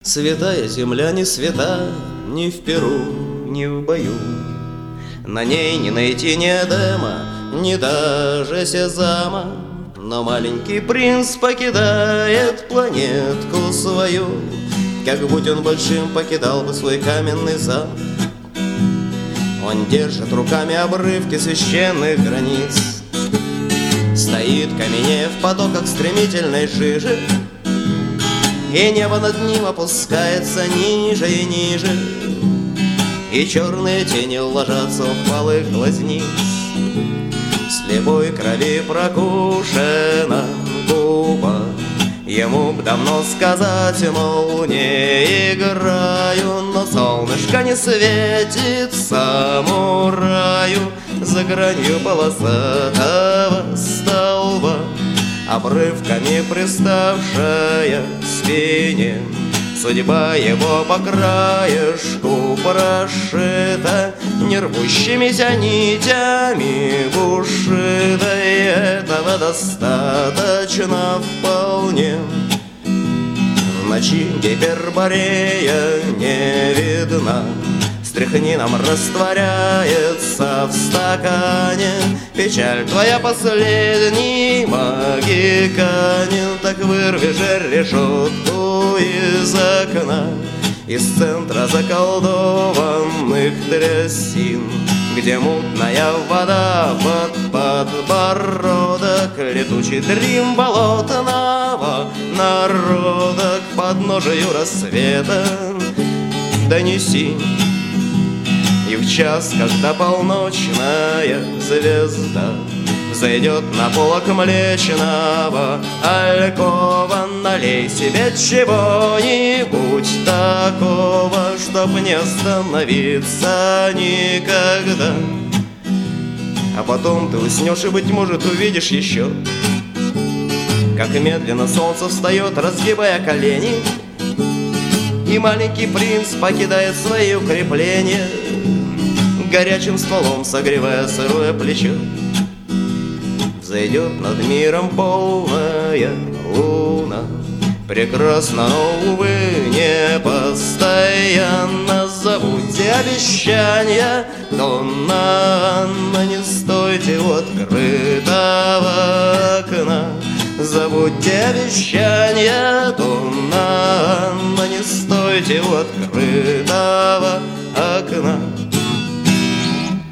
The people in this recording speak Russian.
Святая земля не свята ни в Перу, ни в бою. На ней не найти ни Эдема, ни даже Сезама. Но маленький принц покидает планетку свою, как будь он большим покидал бы свой каменный замок. Он держит руками обрывки священных границ, стоит каменея в потоках стремительной жижи, и небо над ним опускается ниже и ниже, и черные тени ложатся в палых глазниц. Слепой крови прокушена губа, ему б давно сказать, мол, не играю, но солнышко не светит самураю за гранью полосатого столба, обрывками приставшая к спине. Судьба его по краешку прошита нервущимися нитями бушита, и этого достаточно вполне. В ночи Гиперборея не видна, стряхнином растворяется в стакане. Печаль твоя последний магиканин, так вырви же решетку из окна, из центра заколдованных трясин, где мутная вода под подбородок, летучий дрим болотного народа к подножию рассвета донеси. И в час, когда полночная звезда взойдет на полок млечного алькова, налей себе чего-нибудь такого, чтоб не остановиться никогда. А потом ты уснешь и, быть может, увидишь еще, как медленно солнце встает, разгибая колени, и маленький принц покидает свои укрепления, горячим стволом согревая сырое плечо. Взойдет над миром полная луна, прекрасно, но, увы, не постоянно. Забудьте обещания, Донна Анна, не стойте у открытого окна. Забудьте обещания, Донна Анна, не стойте у открытого окна.